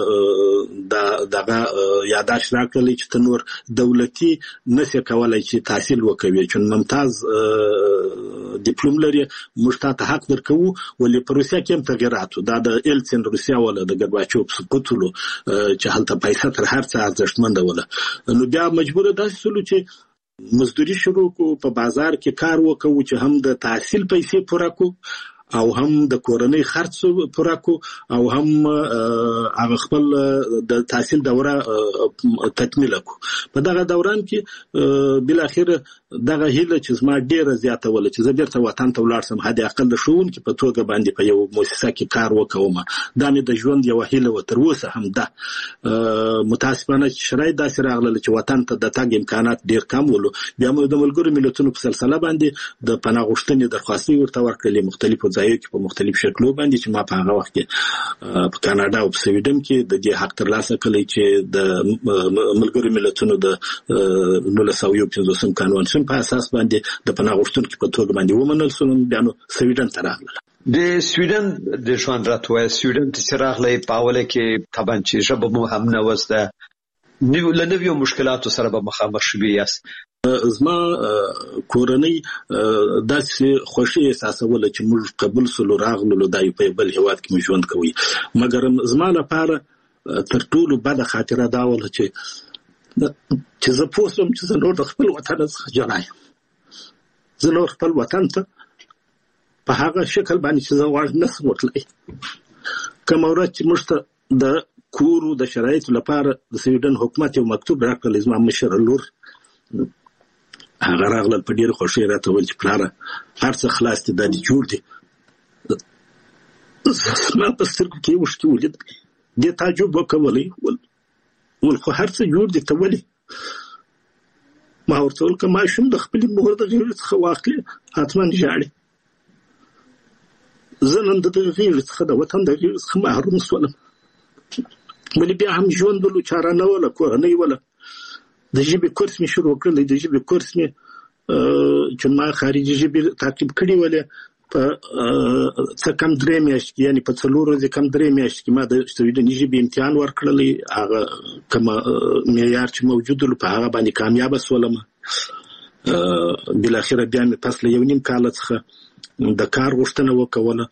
ماته دغه یاداش راکړلی چې تنور دولتي نشي کولای چې تحصیل وکوي چې ممتاز ډیپلوم لري موږ ته حق درکو ولې په روسیا کې هم تغیرات دا د ایلسن روسیا ولا د ګرباچوف سقوطلو چې هلته پیسې تر هر څه ارزښتمنده ولا نو بیا مجبور داسې سلو چې مزدوري شروع کو په بازار کې کار وکړو چې هم د تحصیل پیسې پوره کو او هم د کورنۍ خرڅ پوره کو او هم هغه خپل د تحصیل دوره تکمیل کو. په دغه دوران کې بل اخر دغه هیله چې زما ډیره زیاته ول چې زه بیرته وطن ته ولاړ سم هدا اقل د شون کې په توګه باندې په یو مؤسسه کې کار وکوم. دا مې د ژوند یو هیله و تر اوسه هم ده. متاسفانه شرایط داسې راغله چې وطن ته د تګ امکانات ډیر کم ولو. بیا موږ د ملګرو ملتونو په سلسله باندې د پناه غوښتنې درخواستي ورته ورکړلې مختلفو ځایونو کې په مختلف شکلو باندې چې ما په هغه وخت کې په کاناډا او په سویډن کې د دې حق ترلاسه کړی چې د ملګرو ملتونو د 1950 قانون په اساس باندې د پناه غوښتونکو په توګه باندې ومنل شو. بیا نو سویډن ته راغله. د سویډن د ژوند راتوي سویډن ته راغلې په اوله کې طبعا چې ژبه مو هم نه وسته نویو مشکلاتو سره به مخامخ شوي یاست. زما کورنۍ داسې خوشي احساسوله چې موږ قبول سلو راغلو دای په بل هواد کې ژوند کوي. مګر زما لپاره تر ټولو بده خاطره دا وله چې زه پوسم چې زه نور د خپل وطن څخه جلا یم. زه نور خپل وطن ته په هغه شکل باندې چې زه غواړم نشم وتلی. کوم ورځ چې موږ ته د کورو د شرایطو لپاره د سویډن حکومت یو مکتوب راکړل زما مشر لور هغه راغله په ډیره خوشي راته ویل چې پلاره هر څه خلاص دي د جوړ دي. ما په سترګو کې وشتي ولید دې تعجب وکولې ول خو هر څه جوړ دي ته ولې ما ورته ویل که ماشوم د خپل مور د غیږ څخه واخلي حتما ژاړي. زه نن د دغه غیږ څخه د وطن د غیږ څخه محروم شولم ولې بیا هم ژوند ولو چاره نه ولا کورنۍ ولا د ژبې کورس مې شروع کړل. د ژبې کورس مې چې ما خارجي ژبې تعقیب کړي ولې په څه کم 3 میاشتې یعنی په 4 ورځې کم 3 میاشتې کې ما د سویډني ژبې امتحان ورکړلی. هغه کوم معیار چې موجود و په هغه باندې کامیاب شولم. بل اخر بیا مې پس له یو نیم کال څخه د کار غوښتنه وکوله.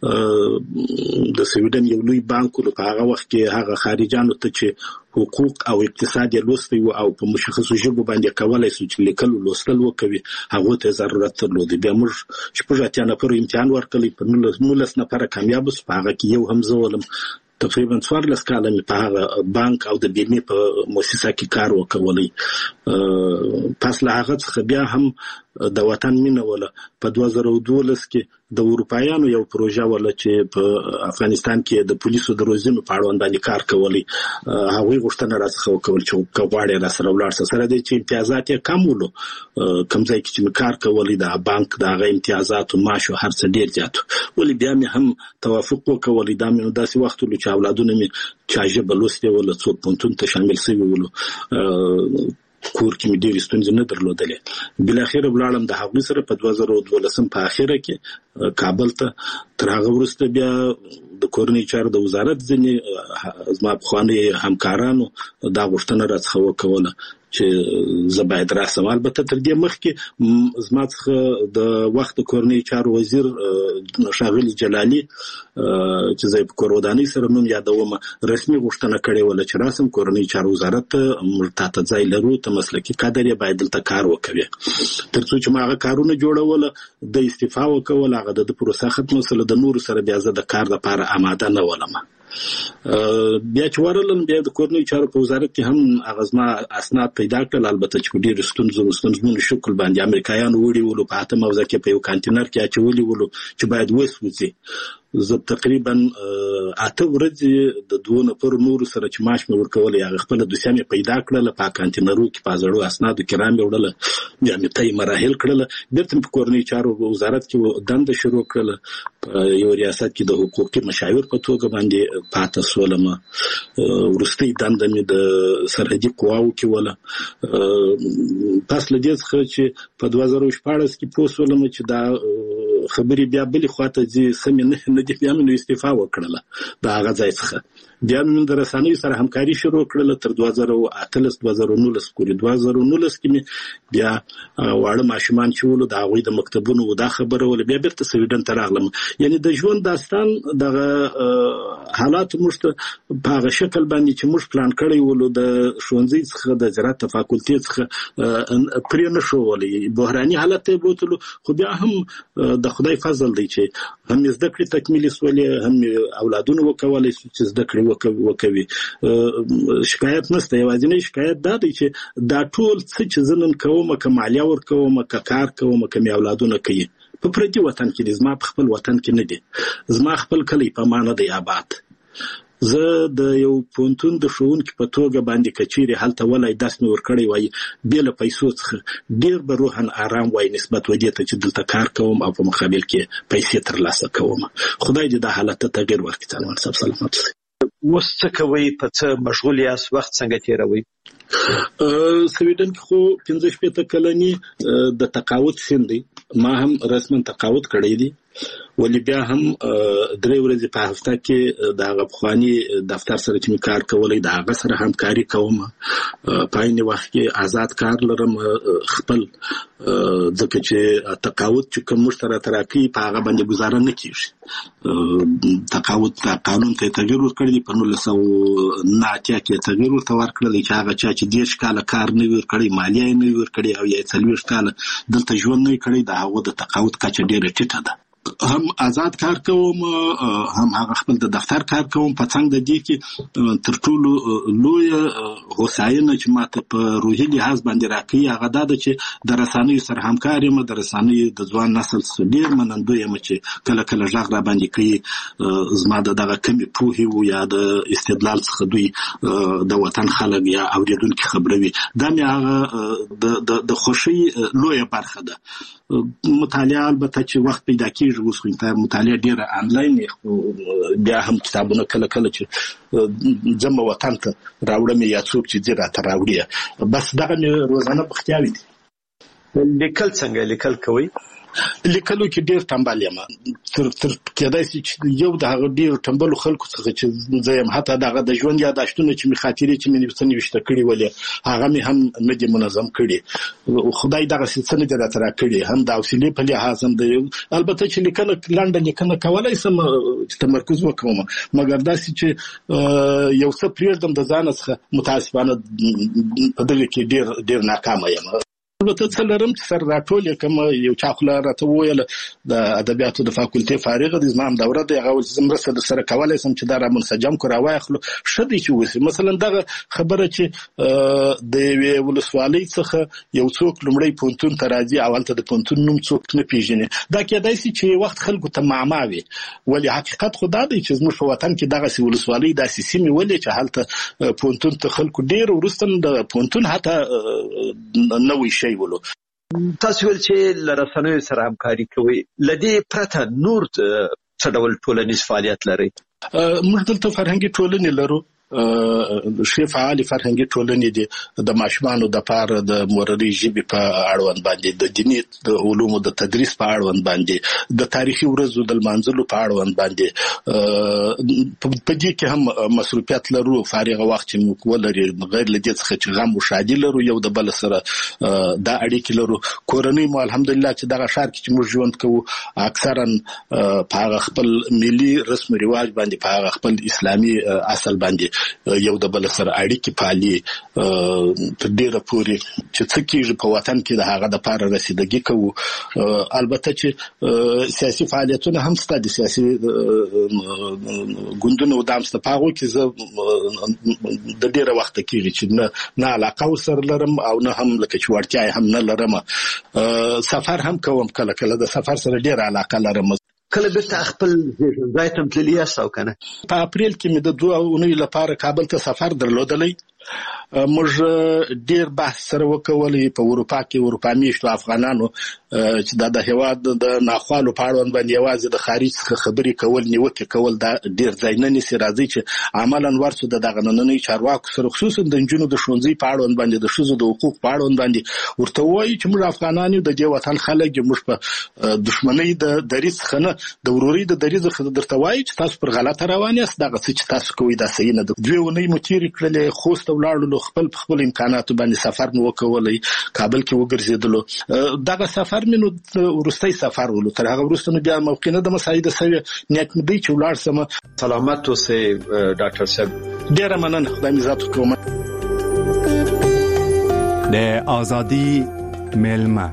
د سویډن یو لوی بانک و په هغه وخت کې هغه خارجانو ته چې حقوق او اقتصاد یې لوستی و او په مشخصو ژبو باندې کولای شو چې لیکل او لوستل وکوي هغه ته ضرورت درلود. بیا موږ شپږ اتیا نفر امتحان ورکړلی په 19 نفر کامیاب شو. هغه کې یو هم زه ولم تقریبا 14 کاله مې په هغه بانک او د بیمې په مؤسسه کې کار وکولای. پس له هغه څخه بیا هم د وطن مینه ولا په 2012 کې د اروپایانو یو پروژه ولا چې په افغانستان کې د پولیسو د روزنې په اړه باندې کار کولی. هغه غوښتنه راڅخه وکول چې کوغاړي را سره ولاړ سره د چې امتیازات یې کم ولو، کمزای کې چې کار کولی د بانک د هغه امتیازات او معاش هر څه ډیر زیات. ولی بیا مې هم توافق وکولای دا مې داسې وخت ولو چې اولادونه مې چاجه بلوسته ولا څوک پونتون ته شامل شوی ولو، کور کې مې ډېر ستونزې نه درلودلې. بل اخر ولاړم د هغوی سره په 2012 په اخره کې کابل ته. تر هغه وروسته بیا د کورنۍ چارو د وزارت ځینې زما پخواني همکارانو دا غوښتنه راڅخه وکوله چې زه باید راسم. البته تر دې مخکې زما څخه د وخت کورنۍ چارو وزیر ښاغلي جلالي چې زه په کورودانۍ سره نوم یادوم رسمي غوښتنه کړې وله چې راسم کورنۍ چارو وزارت موږ ته ځای لرو، ته مسلکي کادر یې باید دلته کار وکوي. تر څو چې ما هغه کارونه جوړوله د استعفا وکول، هغه د پروسه ختمه سره د نور سره بیا زه د کار لپاره آماده نه ولم. بیا چې ورلم بیا د کورنۍ چارو په وزارت کې هم اغزما اسناد پیدا کړل. البته چې ډېر ستونزمن شکل باندې امریکایانو وړي ولو په اته موزه کې په یو کانټینر کې اچولي ولو چې باید وسوځي. زه تقریبا 8 ورځې د 2 نفر نور سره چې معاش مې ورکول یا خپل دوسیه مې پیدا کړل په کانټینرو کې په زړو اسنادو کې رام وړل. بیا مې تای مراحل کړل، بیرته په کورنۍ چارو وزارت کې دنده شروع کړل. یو ریاست کې د حقوقي مشاور په توګه باندې پاتې سولم. ورستي دنده مې د سرحدي قواو کې ولا. پس له دې څخه چې په 2014 کې پوسولم چې دا خبري بیا بلی خواته دي سمې نه دي، بیا مې استعفا وکړله دا هغه ځای څخه. بیا مې د رسنیو سره همکاري شروع کړله تر 2018-2019 پورې. 2019 کې مې بیا واړه ماشومان چې ولو د هغوی د مکتبونو دا خبره ول بیا بیرته سویډن ته راغلم. یعنی د ژوند داستان دغه حالات موږ ته په هغه شکل باندې چې موږ پلان کړی ولو د ښوونځي څخه د زراعت فاکولټي څخه پرې نه شو ولې بحراني حالت ته بوتلو. خو بیا هم د خدای فضل دی چې هم زده کړې تکمیل سولې، هم اولادونه وکولای چې زده کړې وکوي. شکایت نشته. یوازینی شکایت دا دی چې دا ټول څه چې زنن کوم کمالیا ور کوم کار کوم کمي اولادونه کوي په پردي وطن کې، زما په خپل وطن کې نه دي. زما خپل کلی په معنا دی آباد. زه د یو پونتون د ښوونکي په توګه باندې کچيري هلته ولای داس نور کړی وای بل پیسو څخه ډیر به روحن آرام وای نسبت ودی ته چې دلته کار کوم او په مقابل کې پیسې ترلاسه کوم. خدای دې د حالت ته تغیر ورکړي. تنوان صاحب سلامات. اوس څه کوي؟ په څه مشغول یاست؟ وخت څنګه تیروي؟ سویډن کې خو 15 کلنی د تقاعد سن دی. ما هم رسما تقاعد کړی دی، ولی بیا هم 3 ورځې په هفته کې د هغه پخوانی دفتر سره چې کار کولای د هغه سره همکاري کوم. په عین وخت کې آزاد کار لرم خپل، ځکه چې تقاعد چې کوم مشترک تراکي په هغه باندې گزاره نه کیږي. تقاعد قانون ته تغیر ورکړي په 1990 کې تغیر ورکړي چې هغه چې 10 کال کار نه ورکړي، مالیه نه ورکړي او یا 40 کال دلته ژوند نه کړي، دا هغه د تقاعد کچه ډیره ټیټه ده. هم آزاد کار کوم، هم هغه خپل د دفتر کار کوم. په څنګه د دې کې تر ټولو لوی هوساینه چې ماته په روحي لحاظ باندې راکړي هغه دا ده چې د رسنیو سره همکار یم. د رسنیو د ځوان نسل څخه ډیر منندوی یم چې کله کله ژغ را باندې کوي زما دغه کمی پوهې او یا د استدلال څخه دوی د وطن خلک یا اوریدونکو خبروي. دا مې هغه د خوشي لوی برخه ده. مطالعه البته چې وخت پیدا کیږي اوس خو ته مطالعه ډیره آنلاین بیا هم کتابونه کله کله چې جمع وطن ته راوړم یا څوک چې دې راته راوړي بس دغه روزانه بختیاوي دي. لیکل څنګه لیکل کوي؟ لیکلو کې ډیر تنبال یم. تر کېدای شي چې یو د هغه ډیر تنبالو خلکو څخه چې زم حتی دغه د ژوند یاداشتونه چې می خاطرې چې مې وسنی وشته کړی ولې هغه مې هم نه دي منظم کړی. خدای دغه څه نه درته را کړی، هم د حوصله په لحاظ هم دی. البته چې لیکنه لنډه لیکنه کولای سم تمرکز وکوم، مګر داسې چې یو څه پریږدم د ځان څخه متاسفانه په دغه کې ډیر ناکام یم. البته څلرم چې سر راټول کوم یو چا خلا راته ویل د ادبیاتو د فاکولټي فارغ د زمام دوره د هغه زمرسه سره کولای سم چې دا را منسجم کو راوایخلو شدي چې وسی مثلا دغه خبره چې د ولسوالۍ څخه یو څوک لمړی پونتون ترازی اولته د پونتون نوم څوک نه پیژني دا کېدای شي چې وخت خلکو ته معما وي ولی حقیقت خدا دی چې زموږ په وطن کې دغه ولسوالۍ د سیمې ولې چې حالت پونتون ته خلکو ډیر ورستن د پونتون حتی نوې شی ولو تاسو ول چې لرسنوي سره همکاري کوي لدی پرته نور څه ډول ټولنیز فعالیت لري موږ دلته فرهنګي ټولنې لرو شی فعال فرهنګي ټولنې دي د ماشومانو د پاره د مورري ژبې په اړوند باندې د دیني د علومو د تدریس په اړوند باندې د تاریخي ورځو د منځلو په اړوند باندې په دې کې هم مصروفیت لرو فارغ وخت چې موږ ولري غیر لدې څخه چې غم او شادي لرو یو د بل سره د اړیکې لرو کورنۍ مو الحمدلله چې دغه شهر کې چې موږ ژوند کوو اکثرا په خپل ملي رسم رواج باندې په خپل اسلامي اصل باندې یو د بل سره اړیکې پالي په ډیره پوري چې څه کېږي په وطن کې د هغه د پاره رسیدګي کوو البته چې سیاسي فعالیتونه هم ستاسو سیاسي ګوندونو د امست پاغو کې د ډیره وخت کېږي چې نه علاقه وسر لرم او نه هم لکه چې ورتیا هم نه لرم سفر هم کوم کله کله د سفر سره ډیره علاقه لرم کله به خپل ځای ته تللی یاست او کنه په اپریل کې مې د 2 اونۍ لپاره کابل ته سفر درلودلی موږ ډیر بحث سره وکولې په اروپا کې اروپا میشتو افغانانو چې د هیواد د ناخوالو په اړه باندې یوازې د خارج څخه خبرې کول نیوکه کول دا ډیر ځای نه نسی راځي چې عملاً ورته د دغه نننۍ چارواکو سره خصوصا د جنونو د شونځي په اړه باندې د شوزو د حقوق په اړه باندې ورته وایي چې موږ افغانان د دې وطن خلک موږ په دښمنۍ د دریځ خنه د وروري د دریځ خنه درته وایي چې تاسو پر غلطه روان یاست دغه څه چې تاسو کوی دا صحیح نه ده 2 اونۍ مو تیرې کړلې خوست ولاړو خپل امکاناتو باندې سفر مو وکولې کابل کې وګرځیدلو دغه سفر مې ورستۍ سفر ولو تر هغه وروسته نو بیا موقع نه د مساعده سوي نیت مې دی چې ولاړ سم سلامت اوسې ډاکټر صاحب ډیر مننه خدای مې عزت کوم د ازادي ملما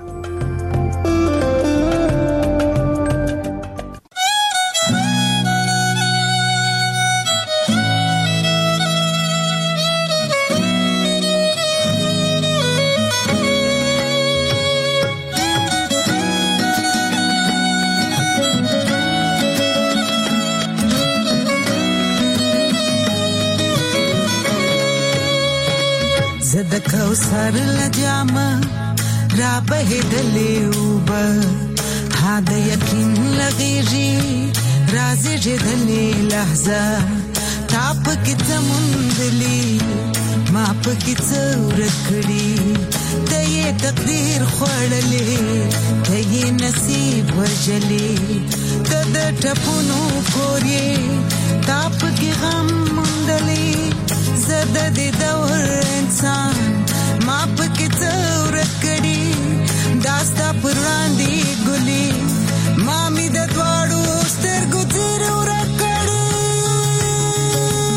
کوثر لجامه را بهدلې وب ها د یقین لغېږي رازي جدلې لحظه تاپ کې زموندلې ما په کې څور کړی ته یې تقدیر خوړلې ته یې نصیب وجلې ته د ټپونو کورې تاپ کې غم مندلې زده د دور انسان ما پکې څور کړي داستا پر وړاندې ګلي ما می د دواړو سترګو تیر ور کړي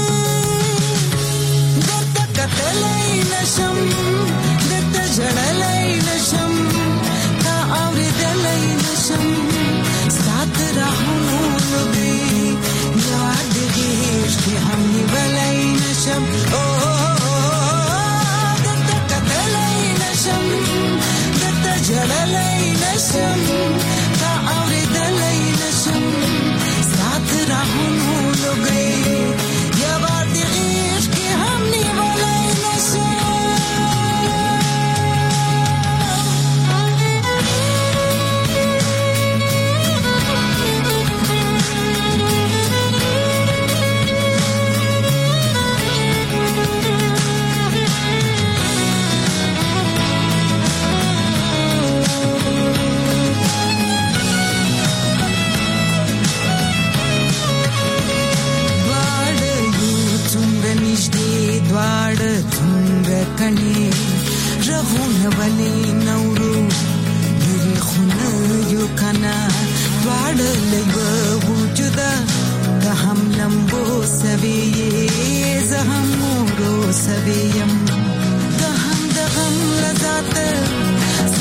دته کتلې نشم دته جړلې نشم تا اورېدلې نشم سات راهونو لګي یاد دې چې هم نیولې نشم جلالای نشم تا اوریدلای نشم سات راهونو لګي یا بار دې عشق کې هم نیولای نشم کني رغونه ولي نورو دغه خونه یو کنا واړ لګو وجودا که هم لمبو سوي زهم مورو سويم که هم دغم لذات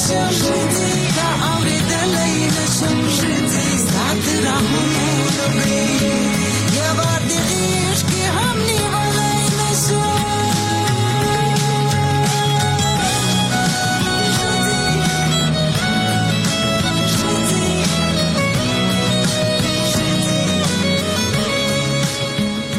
شم